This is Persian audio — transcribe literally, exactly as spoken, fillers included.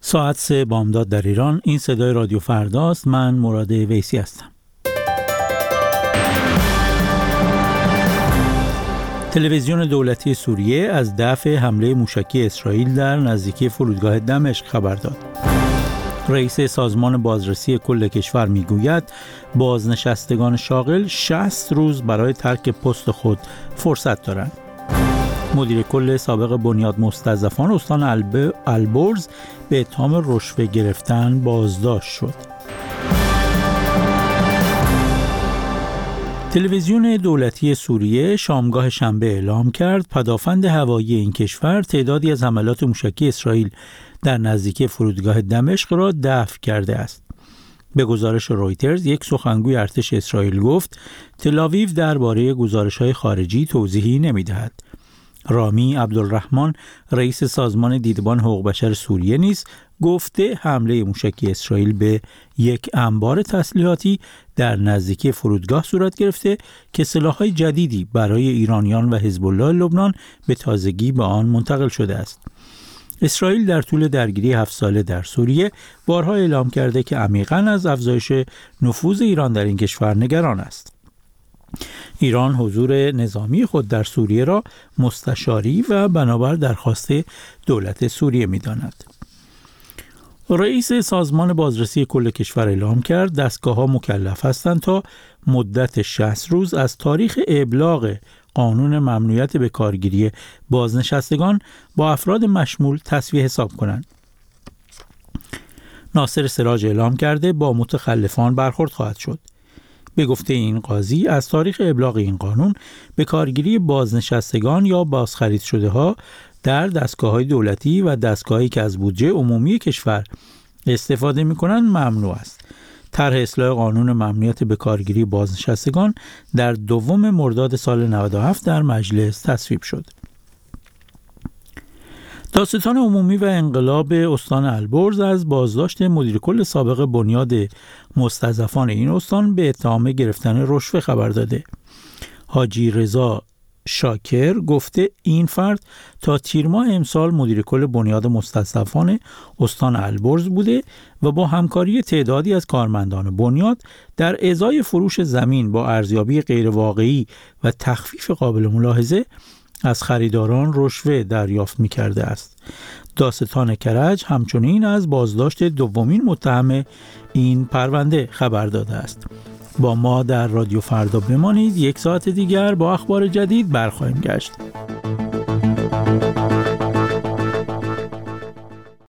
ساعت سه بامداد در ایران. این صدای رادیو فرداست. من مراد ویسی هستم. تلویزیون دولتی سوریه از دفع حمله موشکی اسرائیل در نزدیکی فرودگاه دمشق خبر داد. رئیس سازمان بازرسی کل کشور میگوید بازنشستگان شاغل شصت روز برای ترک پست خود فرصت دارند. مدیر کل سابق بنیاد مستضعفان استان الب... البرز به اتهام رشوه گرفتن بازداشت شد. تلویزیون دولتی سوریه شامگاه شنبه اعلام کرد پدافند هوایی این کشور تعدادی از حملات موشکی اسرائیل در نزدیکی فرودگاه دمشق را دفع کرده است. به گزارش رویترز، یک سخنگوی ارتش اسرائیل گفت تل‌آویو درباره گزارش‌های خارجی توضیحی نمی‌دهد. رامی عبدالرحمن، رئیس سازمان دیدبان حقوق بشر سوریه نیز گفته حمله موشکی اسرائیل به یک انبار تسلیحاتی در نزدیکی فرودگاه صورت گرفته که سلاح‌های جدیدی برای ایرانیان و حزب الله لبنان به تازگی به آن منتقل شده است. اسرائیل در طول درگیری هفت ساله در سوریه بارها اعلام کرده که عمیقاً از افزایش نفوذ ایران در این کشور نگران است. ایران حضور نظامی خود در سوریه را مستشاری و بنابر درخواست دولت سوریه می‌داند. رئیس سازمان بازرسی کل کشور اعلام کرد دستگاه‌ها مکلف هستند تا مدت شصت روز از تاریخ ابلاغ قانون ممنوعیت به کارگیری بازنشستگان با افراد مشمول تسویه حساب کنند. ناصر سراج اعلام کرده با متخلفان برخورد خواهد شد. به گفته این قاضی از تاریخ ابلاغ این قانون به کارگیری بازنشستگان یا بازخرید شده ها در دستگاه‌های دولتی و دستگاهی که از بودجه عمومی کشور استفاده می‌کنند ممنوع است. طرح اصلاح قانون ممنوعیت به کارگیری بازنشستگان در دوم مرداد سال نود و هفت در مجلس تصویب شد. دادستان عمومی و انقلاب استان البرز از بازداشت مدیر کل سابق بنیاد مستضعفان این استان به اتهام گرفتن رشوه خبر داده. حاجی رضا شاکر گفته این فرد تا تیر ماه امسال مدیر کل بنیاد مستضعفان استان البرز بوده و با همکاری تعدادی از کارمندان بنیاد در ازای فروش زمین با ارزیابی غیر واقعی و تخفیف قابل ملاحظه از خریداران رشوه دریافت می‌کرده است. دادستان کرج همچنین از بازداشت دومین متهم این پرونده خبر داده است. با ما در رادیو فردا بمانید. یک ساعت دیگر با اخبار جدید برخواهیم گشت.